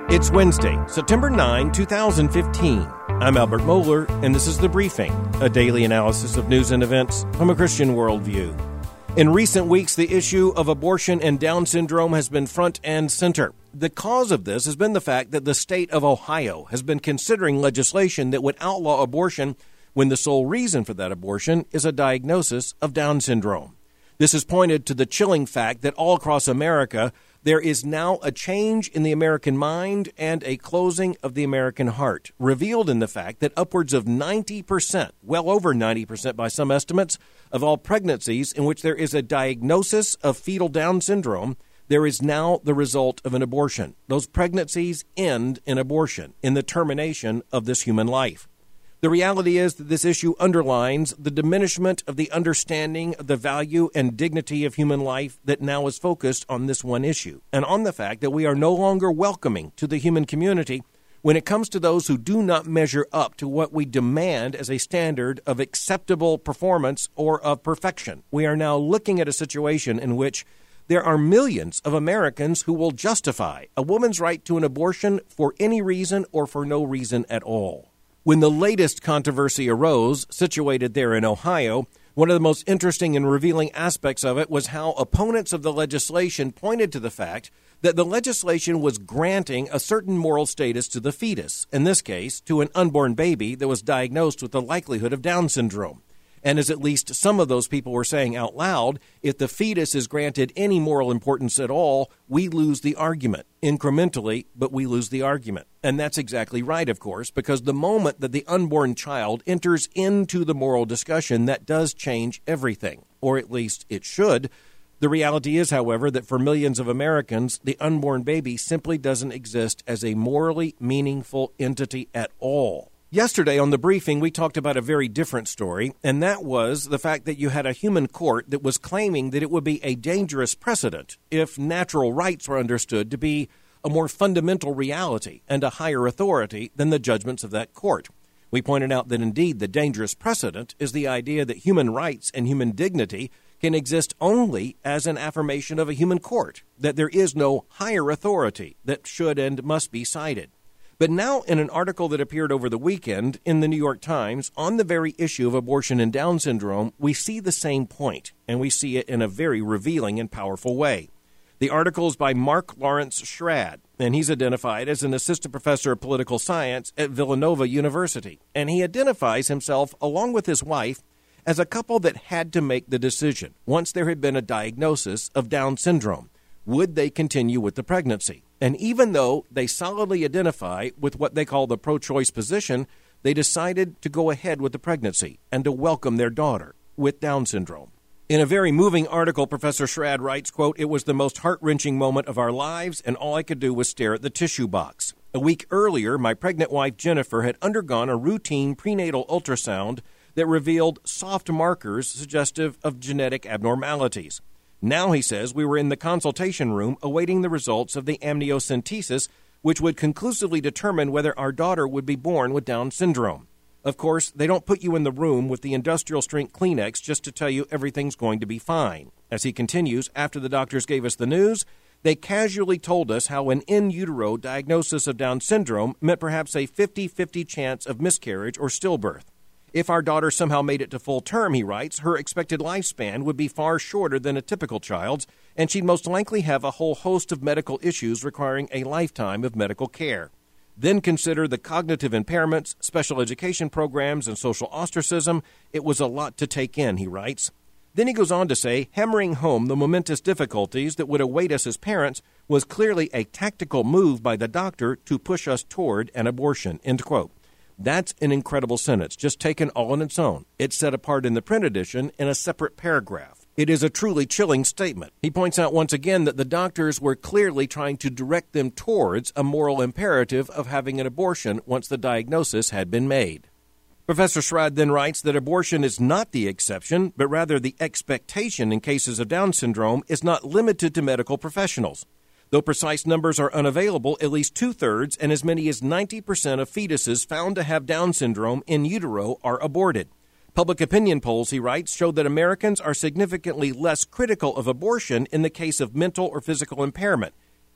It's Wednesday, September 9, 2015. I'm Albert Mohler, and this is The Briefing, a daily analysis of news and events from a Christian worldview. In recent weeks, the issue of abortion and Down syndrome has been front and center. The cause of this has been the fact that the state of Ohio has been considering legislation that would outlaw abortion when the sole reason for that abortion is a diagnosis of Down syndrome. This has pointed to the chilling fact that all across America, there is now a change in the American mind and a closing of the American heart, revealed in the fact that upwards of 90%, well over 90% by some estimates, of all pregnancies in which there is a diagnosis of fetal Down syndrome, there is now the result of an abortion. Those pregnancies end in abortion, in the termination of this human life. The reality is that this issue underlines the diminishment of the understanding of the value and dignity of human life that now is focused on this one issue, and on the fact that we are no longer welcoming to the human community when it comes to those who do not measure up to what we demand as a standard of acceptable performance or of perfection. We are now looking at a situation in which there are millions of Americans who will justify a woman's right to an abortion for any reason or for no reason at all. When the latest controversy arose, situated there in Ohio, one of the most interesting and revealing aspects of it was how opponents of the legislation pointed to the fact that the legislation was granting a certain moral status to the fetus, in this case, to an unborn baby that was diagnosed with the likelihood of Down syndrome. And as at least some of those people were saying out loud, if the fetus is granted any moral importance at all, we lose the argument. Incrementally, but we lose the argument. And that's exactly right, of course, because the moment that the unborn child enters into the moral discussion, that does change everything, or at least it should. The reality is, however, that for millions of Americans, the unborn baby simply doesn't exist as a morally meaningful entity at all. Yesterday on The Briefing, we talked about a very different story, and that was the fact that you had a human court that was claiming that it would be a dangerous precedent if natural rights were understood to be a more fundamental reality and a higher authority than the judgments of that court. We pointed out that indeed the dangerous precedent is the idea that human rights and human dignity can exist only as an affirmation of a human court, that there is no higher authority that should and must be cited. But now, in an article that appeared over the weekend in the New York Times on the very issue of abortion and Down syndrome, we see the same point, and we see it in a very revealing and powerful way. The article is by Mark Lawrence Schrad, and he's identified as an assistant professor of political science at Villanova University. And he identifies himself, along with his wife, as a couple that had to make the decision, once there had been a diagnosis of Down syndrome. Would they continue with the pregnancy? And even though they solidly identify with what they call the pro-choice position, they decided to go ahead with the pregnancy and to welcome their daughter with Down syndrome. In a very moving article, Professor Schrad writes, quote, "It was the most heart-wrenching moment of our lives, and all I could do was stare at the tissue box. A week earlier, my pregnant wife, Jennifer, had undergone a routine prenatal ultrasound that revealed soft markers suggestive of genetic abnormalities. Now, he says, we were in the consultation room awaiting the results of the amniocentesis, which would conclusively determine whether our daughter would be born with Down syndrome. Of course, they don't put you in the room with the industrial-strength Kleenex just to tell you everything's going to be fine." As he continues, after the doctors gave us the news, they casually told us how an in utero diagnosis of Down syndrome meant perhaps a 50-50 chance of miscarriage or stillbirth. If our daughter somehow made it to full term, he writes, her expected lifespan would be far shorter than a typical child's, and she'd most likely have a whole host of medical issues requiring a lifetime of medical care. Then consider the cognitive impairments, special education programs, and social ostracism. It was a lot to take in, he writes. Then he goes on to say, hammering home the momentous difficulties that would await us as parents was clearly a tactical move by the doctor to push us toward an abortion, end quote. That's an incredible sentence, just taken all on its own. It's set apart in the print edition in a separate paragraph. It is a truly chilling statement. He points out once again that the doctors were clearly trying to direct them towards a moral imperative of having an abortion once the diagnosis had been made. Professor Schrad then writes that abortion is not the exception, but rather the expectation in cases of Down syndrome is not limited to medical professionals. Though precise numbers are unavailable, at least 2/3 and as many as 90% of fetuses found to have Down syndrome in utero are aborted. Public opinion polls, he writes, show that Americans are significantly less critical of abortion in the case of mental or physical impairment,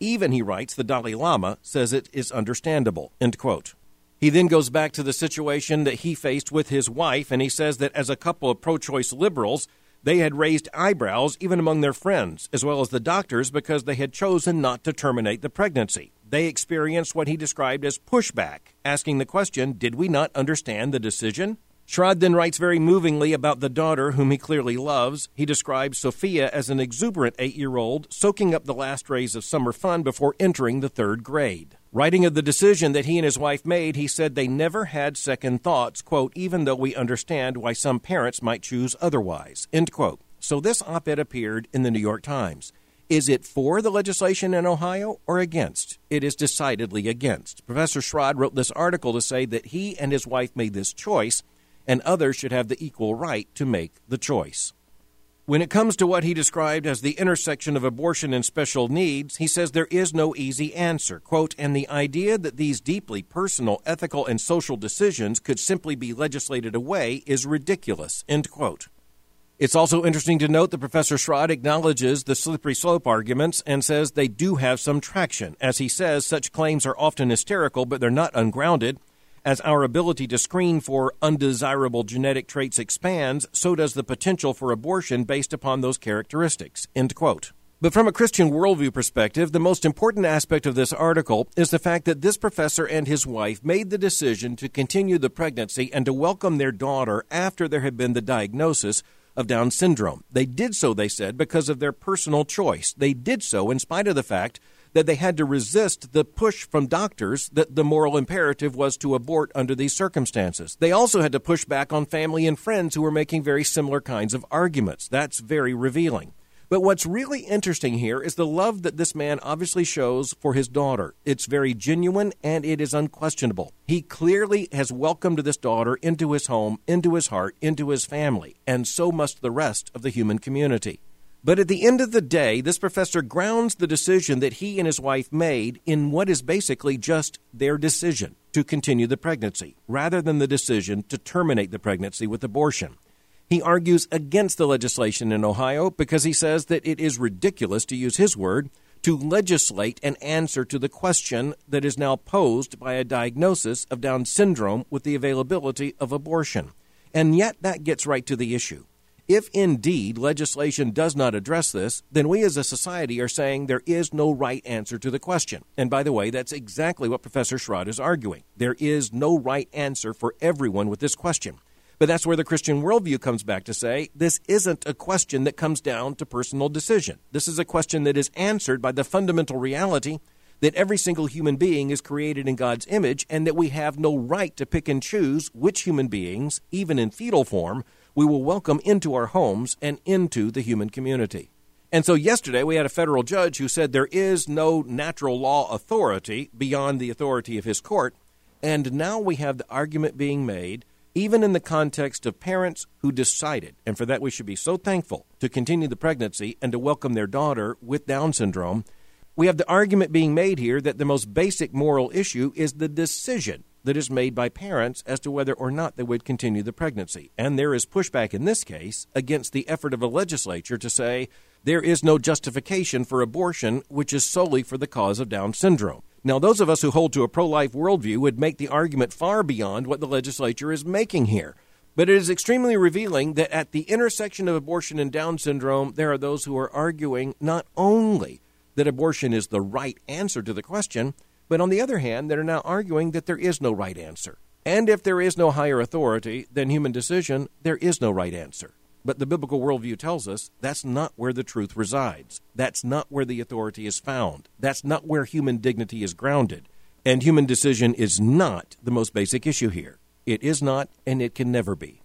Even, he writes, the Dalai Lama says it is understandable, end quote. He then goes back to the situation that he faced with his wife, and he says that as a couple of pro-choice liberals, they had raised eyebrows even among their friends, as well as the doctors, because they had chosen not to terminate the pregnancy. They experienced what he described as pushback, asking the question, did we not understand the decision? Schrad then writes very movingly about the daughter whom he clearly loves. He describes Sophia as an exuberant 8-year-old, soaking up the last rays of summer fun before entering the 3rd grade. Writing of the decision that he and his wife made, he said they never had second thoughts, quote, even though we understand why some parents might choose otherwise, end quote. So this op-ed appeared in the New York Times. Is it for the legislation in Ohio or against? It is decidedly against. Professor Schrad wrote this article to say that he and his wife made this choice, and others should have the equal right to make the choice. When it comes to what he described as the intersection of abortion and special needs, he says there is no easy answer. Quote, and the idea that these deeply personal, ethical, and social decisions could simply be legislated away is ridiculous, end quote. It's also interesting to note that Professor Schrad acknowledges the slippery slope arguments and says they do have some traction. As he says, such claims are often hysterical, but they're not ungrounded. As our ability to screen for undesirable genetic traits expands, so does the potential for abortion based upon those characteristics, end quote. But from a Christian worldview perspective, the most important aspect of this article is the fact that this professor and his wife made the decision to continue the pregnancy and to welcome their daughter after there had been the diagnosis of Down syndrome. They did so, they said, because of their personal choice. They did so in spite of the fact that they had to resist the push from doctors that the moral imperative was to abort under these circumstances. They also had to push back on family and friends who were making very similar kinds of arguments. That's very revealing. But what's really interesting here is the love that this man obviously shows for his daughter. It's very genuine and it is unquestionable. He clearly has welcomed this daughter into his home, into his heart, into his family, and so must the rest of the human community. But at the end of the day, this professor grounds the decision that he and his wife made in what is basically just their decision to continue the pregnancy, rather than the decision to terminate the pregnancy with abortion. He argues against the legislation in Ohio because he says that it is ridiculous, to use his word, to legislate an answer to the question that is now posed by a diagnosis of Down syndrome with the availability of abortion. And yet that gets right to the issue. If indeed legislation does not address this, then we as a society are saying there is no right answer to the question. And by the way, that's exactly what Professor Schrad is arguing. There is no right answer for everyone with this question. But that's where the Christian worldview comes back to say this isn't a question that comes down to personal decision. This is a question that is answered by the fundamental reality that every single human being is created in God's image and that we have no right to pick and choose which human beings, even in fetal form, we will welcome into our homes and into the human community. And so yesterday we had a federal judge who said there is no natural law authority beyond the authority of his court, and now we have the argument being made, even in the context of parents who decided, and for that we should be so thankful, to continue the pregnancy and to welcome their daughter with Down syndrome. We have the argument being made here that the most basic moral issue is the decision that is made by parents as to whether or not they would continue the pregnancy. And there is pushback in this case against the effort of a legislature to say there is no justification for abortion, which is solely for the cause of Down syndrome. Now, those of us who hold to a pro-life worldview would make the argument far beyond what the legislature is making here. But it is extremely revealing that at the intersection of abortion and Down syndrome, there are those who are arguing not only that abortion is the right answer to the question, but on the other hand, that are now arguing that there is no right answer. And if there is no higher authority than human decision, there is no right answer. But the biblical worldview tells us that's not where the truth resides. That's not where the authority is found. That's not where human dignity is grounded. And human decision is not the most basic issue here. It is not, and it can never be.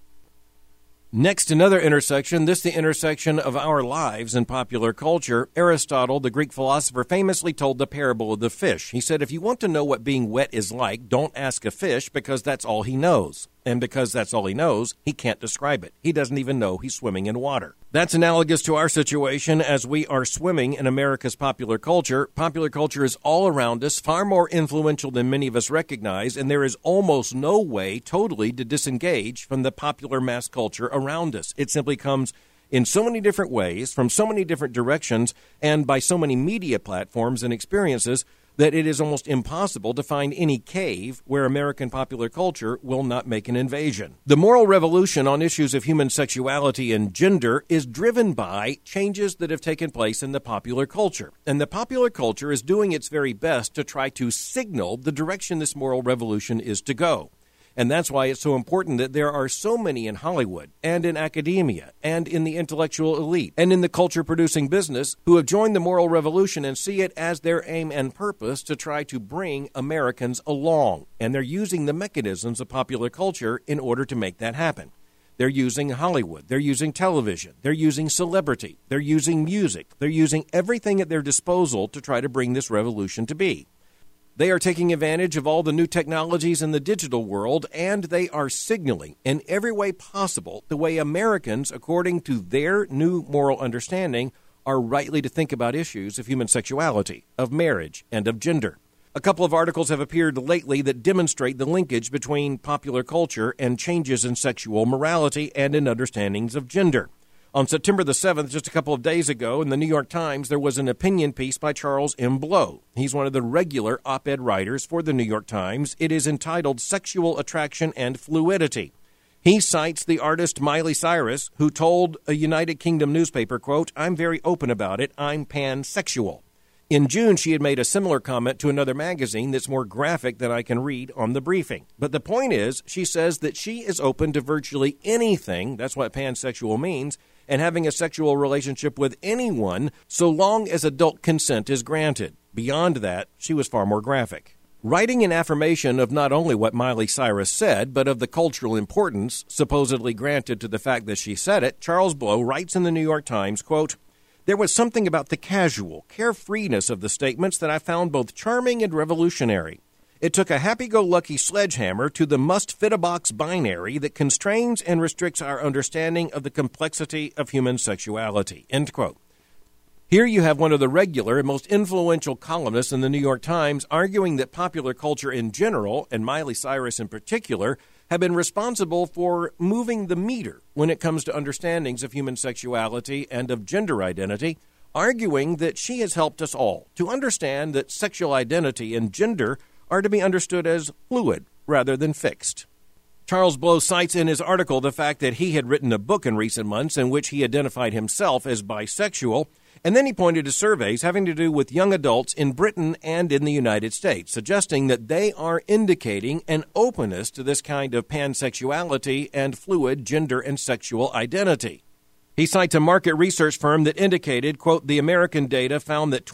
Next, another intersection, this the intersection of our lives in popular culture. Aristotle, the Greek philosopher, famously told the parable of the fish. He said, if you want to know what being wet is like, don't ask a fish because that's all he knows. And because that's all he knows, he can't describe it. He doesn't even know he's swimming in water. That's analogous to our situation as we are swimming in America's popular culture. Popular culture is all around us, far more influential than many of us recognize, and there is almost no way totally to disengage from the popular mass culture around us. It simply comes in so many different ways, from so many different directions, and by so many media platforms and experiences that it is almost impossible to find any cave where American popular culture will not make an invasion. The moral revolution on issues of human sexuality and gender is driven by changes that have taken place in the popular culture. And the popular culture is doing its very best to try to signal the direction this moral revolution is to go. And that's why it's so important that there are so many in Hollywood and in academia and in the intellectual elite and in the culture-producing business who have joined the moral revolution and see it as their aim and purpose to try to bring Americans along. And they're using the mechanisms of popular culture in order to make that happen. They're using Hollywood. They're using television. They're using celebrity. They're using music. They're using everything at their disposal to try to bring this revolution to be. They are taking advantage of all the new technologies in the digital world, and they are signaling in every way possible the way Americans, according to their new moral understanding, are rightly to think about issues of human sexuality, of marriage, and of gender. A couple of articles have appeared lately that demonstrate the linkage between popular culture and changes in sexual morality and in understandings of gender. On September the 7th, just a couple of days ago, in the New York Times, there was an opinion piece by Charles M. Blow. He's one of the regular op-ed writers for the New York Times. It is entitled Sexual Attraction and Fluidity. He cites the artist Miley Cyrus, who told a United Kingdom newspaper, quote, "I'm very open about it. I'm pansexual." In June, she had made a similar comment to another magazine that's more graphic than I can read on the briefing. But the point is, she says that she is open to virtually anything, that's what pansexual means, and having a sexual relationship with anyone so long as adult consent is granted. Beyond that, she was far more graphic. Writing in affirmation of not only what Miley Cyrus said, but of the cultural importance supposedly granted to the fact that she said it, Charles Blow writes in the New York Times, quote, "There was something about the casual, carefreeness of the statements that I found both charming and revolutionary. It took a happy-go-lucky sledgehammer to the must-fit-a-box binary that constrains and restricts our understanding of the complexity of human sexuality." End quote. Here you have one of the regular and most influential columnists in the New York Times arguing that popular culture in general, and Miley Cyrus in particular, have been responsible for moving the meter when it comes to understandings of human sexuality and of gender identity, arguing that she has helped us all to understand that sexual identity and gender are to be understood as fluid rather than fixed. Charles Blow cites in his article the fact that he had written a book in recent months in which he identified himself as bisexual, and then he pointed to surveys having to do with young adults in Britain and in the United States, suggesting that they are indicating an openness to this kind of pansexuality and fluid gender and sexual identity. He cites a market research firm that indicated, quote, "The American data found that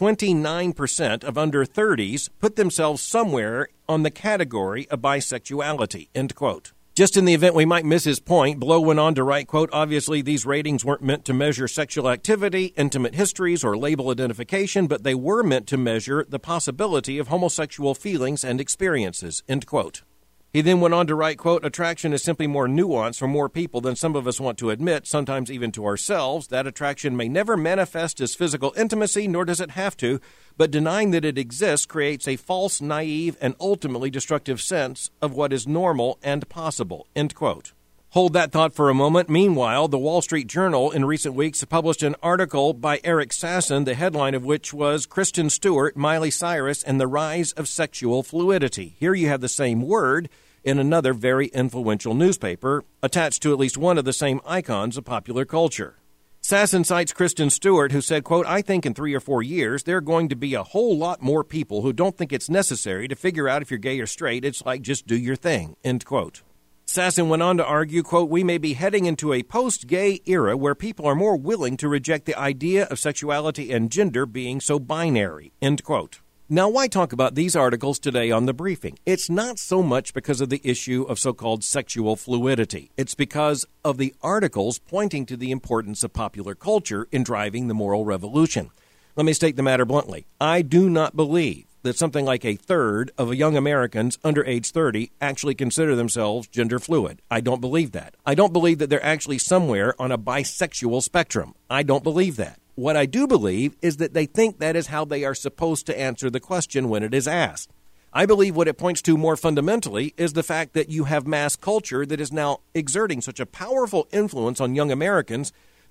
29% of under 30s put themselves somewhere on the category of bisexuality," end quote. Just in the event we might miss his point, Blow went on to write, quote, "Obviously, these ratings weren't meant to measure sexual activity, intimate histories, or label identification, but they were meant to measure the possibility of homosexual feelings and experiences," end quote. He then went on to write, quote, "Attraction is simply more nuanced for more people than some of us want to admit, sometimes even to ourselves. That attraction may never manifest as physical intimacy, nor does it have to, but denying that it exists creates a false, naive, and ultimately destructive sense of what is normal and possible," end quote. Hold that thought for a moment. Meanwhile, the Wall Street Journal in recent weeks published an article by Eric Sasson, the headline of which was "Kristen Stewart, Miley Cyrus, and the Rise of Sexual Fluidity." Here you have the same word in another very influential newspaper, attached to at least one of the same icons of popular culture. Sasson cites Kristen Stewart, who said, quote, "I think in 3 or 4 years, there are going to be a whole lot more people who don't think it's necessary to figure out if you're gay or straight. It's like, just do your thing," end quote. Sasson went on to argue, quote, "We may be heading into a post-gay era where people are more willing to reject the idea of sexuality and gender being so binary," end quote. Now, why talk about these articles today on The Briefing? It's not so much because of the issue of so-called sexual fluidity. It's because of the articles pointing to the importance of popular culture in driving the moral revolution. Let me state the matter bluntly. I do not believe that something like a third of young Americans under age 30 actually consider themselves gender fluid. I don't believe that. I don't believe that they're actually somewhere on a bisexual spectrum. I don't believe that. What I do believe is that they think that is how they are supposed to answer the question when it is asked. I believe what it points to more fundamentally is the fact that you have mass culture that is now exerting such a powerful influence on young Americans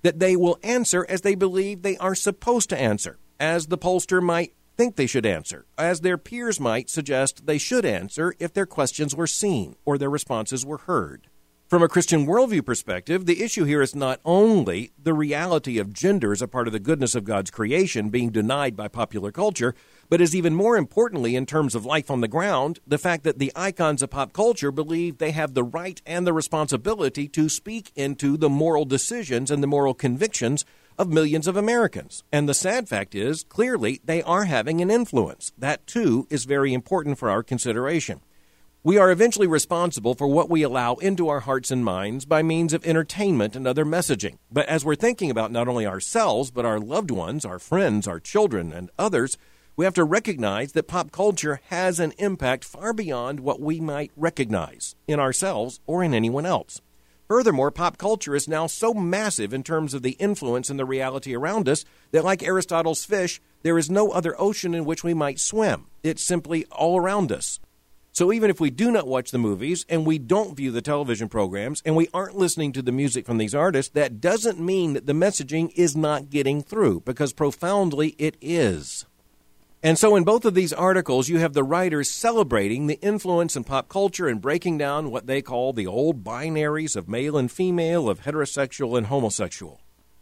that they will answer as they believe they are supposed to answer, as the pollster might think they should answer, as their peers might suggest they should answer if their questions were seen or their responses were heard. From a Christian worldview perspective, the issue here is not only the reality of gender as a part of the goodness of God's creation being denied by popular culture, but is even more importantly, in terms of life on the ground, the fact that the icons of pop culture believe they have the right and the responsibility to speak into the moral decisions and the moral convictions of millions of Americans. And the sad fact is, clearly, they are having an influence. That, too, is very important for our consideration. We are eventually responsible for what we allow into our hearts and minds by means of entertainment and other messaging. But as we're thinking about not only ourselves, but our loved ones, our friends, our children, and others, we have to recognize that pop culture has an impact far beyond what we might recognize in ourselves or in anyone else. Furthermore, pop culture is now so massive in terms of the influence and the reality around us that, like Aristotle's fish, there is no other ocean in which we might swim. It's simply all around us. So even if we do not watch the movies and we don't view the television programs and we aren't listening to the music from these artists, that doesn't mean that the messaging is not getting through, because profoundly it is. And so in both of these articles, you have the writers celebrating the influence in pop culture and breaking down what they call the old binaries of male and female, of heterosexual and homosexual.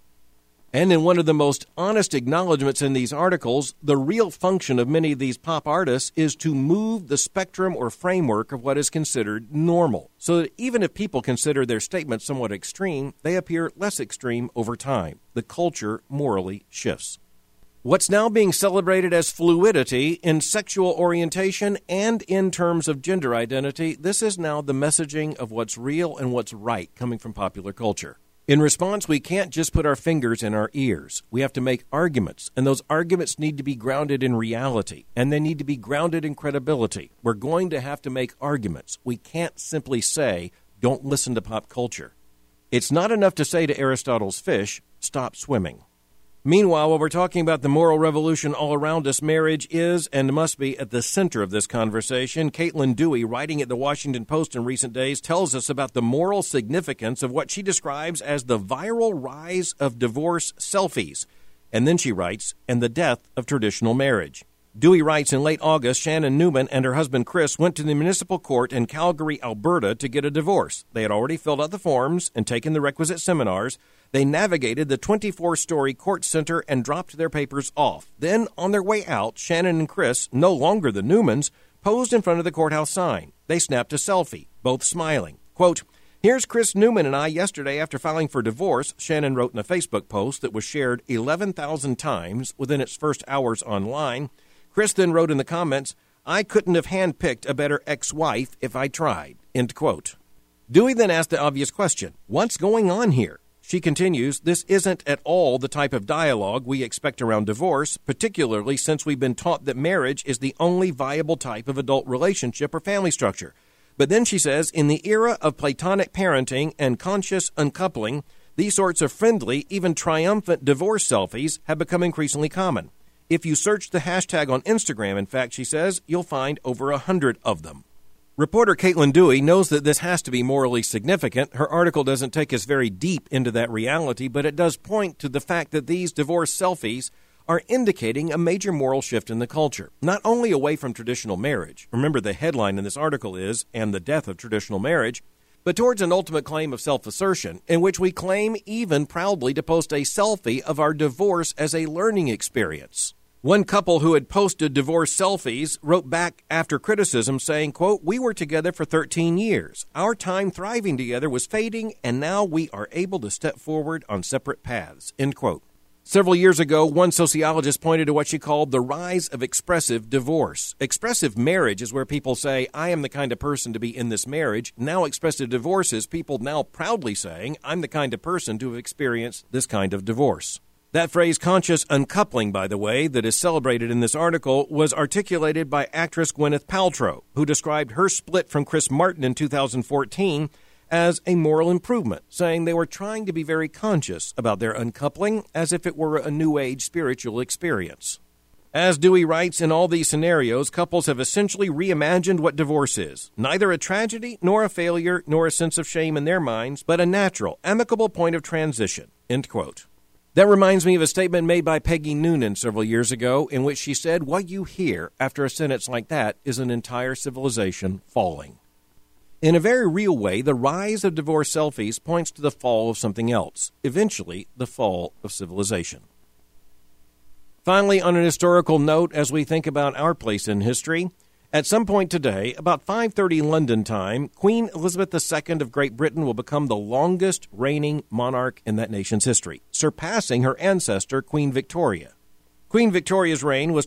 And in one of the most honest acknowledgments in these articles, the real function of many of these pop artists is to move the spectrum or framework of what is considered normal, so that even if people consider their statements somewhat extreme, they appear less extreme over time. The culture morally shifts. What's now being celebrated as fluidity in sexual orientation and in terms of gender identity, this is now the messaging of what's real and what's right coming from popular culture. In response, we can't just put our fingers in our ears. We have to make arguments, and those arguments need to be grounded in reality, and they need to be grounded in credibility. We're going to have to make arguments. We can't simply say, don't listen to pop culture. It's not enough to say to Aristotle's fish, stop swimming. Meanwhile, while we're talking about the moral revolution all around us, marriage is and must be at the center of this conversation. Caitlin Dewey, writing at the Washington Post in recent days, tells us about the moral significance of what she describes as the viral rise of divorce selfies. And then she writes, and the death of traditional marriage. Dewey writes, in late August, Shannon Newman and her husband Chris went to the municipal court in Calgary, Alberta, to get a divorce. They had already filled out the forms and taken the requisite seminars. They navigated the 24-story court center and dropped their papers off. Then, on their way out, Shannon and Chris, no longer the Newmans, posed in front of the courthouse sign. They snapped a selfie, both smiling. Quote, "Here's Chris Newman and I yesterday after filing for divorce," Shannon wrote in a Facebook post that was shared 11,000 times within its first hours online. Chris then wrote in the comments, "I couldn't have handpicked a better ex-wife if I tried." End quote. Dewey then asked the obvious question, what's going on here? She continues, this isn't at all the type of dialogue we expect around divorce, particularly since we've been taught that marriage is the only viable type of adult relationship or family structure. But then she says, in the era of Platonic parenting and conscious uncoupling, these sorts of friendly, even triumphant divorce selfies have become increasingly common. If you search the hashtag on Instagram, in fact, she says, you'll find over 100 of them. Reporter Caitlin Dewey knows that this has to be morally significant. Her article doesn't take us very deep into that reality, but it does point to the fact that these divorce selfies are indicating a major moral shift in the culture, not only away from traditional marriage. Remember, the headline in this article is, and the death of traditional marriage, but towards an ultimate claim of self-assertion, in which we claim even proudly to post a selfie of our divorce as a learning experience. One couple who had posted divorce selfies wrote back after criticism saying, quote, "We were together for 13 years. Our time thriving together was fading, and now we are able to step forward on separate paths." End quote. Several years ago, one sociologist pointed to what she called the rise of expressive divorce. Expressive marriage is where people say, I am the kind of person to be in this marriage. Now expressive divorce is people now proudly saying, I'm the kind of person to have experienced this kind of divorce. That phrase, conscious uncoupling, by the way, that is celebrated in this article, was articulated by actress Gwyneth Paltrow, who described her split from Chris Martin in 2014 as a moral improvement, saying they were trying to be very conscious about their uncoupling as if it were a new age spiritual experience. As Dewey writes, in all these scenarios, couples have essentially reimagined what divorce is. Neither a tragedy, nor a failure, nor a sense of shame in their minds, but a natural, amicable point of transition. End quote. That reminds me of a statement made by Peggy Noonan several years ago in which she said, what you hear after a sentence like that is an entire civilization falling. In a very real way, the rise of divorce selfies points to the fall of something else, eventually the fall of civilization. Finally, on an historical note, as we think about our place in history, at some point today, about 5:30 London time, Queen Elizabeth II of Great Britain will become the longest reigning monarch in that nation's history, surpassing her ancestor, Queen Victoria. Queen Victoria's reign was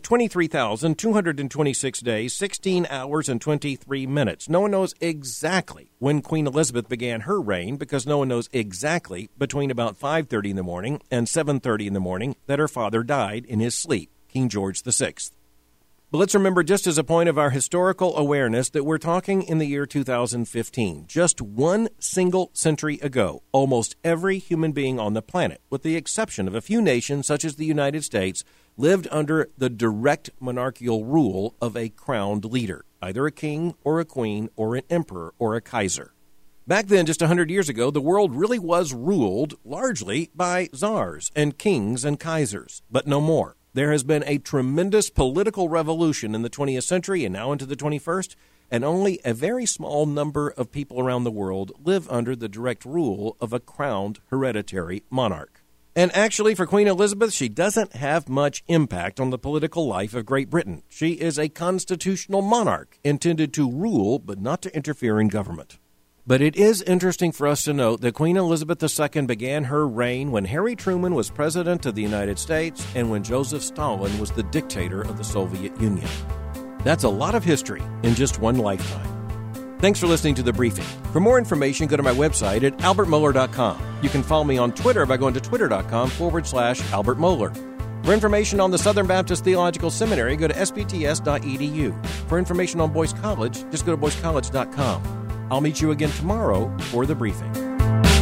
23,226 days, 16 hours, and 23 minutes. No one knows exactly when Queen Elizabeth began her reign because no one knows exactly between about 5:30 in the morning and 7:30 in the morning that her father died in his sleep, King George VI. But let's remember, just as a point of our historical awareness, that we're talking in the year 2015. Just one single century ago, almost every human being on the planet, with the exception of a few nations such as the United States, lived under the direct monarchical rule of a crowned leader, either a king or a queen or an emperor or a Kaiser. Back then, just 100 years ago, the world really was ruled largely by czars and kings and Kaisers, but no more. There has been a tremendous political revolution in the 20th century and now into the 21st, and only a very small number of people around the world live under the direct rule of a crowned hereditary monarch. And actually, for Queen Elizabeth, she doesn't have much impact on the political life of Great Britain. She is a constitutional monarch intended to rule, but not to interfere in government. But it is interesting for us to note that Queen Elizabeth II began her reign when Harry Truman was President of the United States and when Joseph Stalin was the dictator of the Soviet Union. That's a lot of history in just one lifetime. Thanks for listening to The Briefing. For more information, go to my website at albertmohler.com. You can follow me on Twitter by going to twitter.com/Albert Mohler. For information on the Southern Baptist Theological Seminary, go to sbts.edu. For information on Boyce College, just go to boycecollege.com. I'll meet you again tomorrow for The Briefing.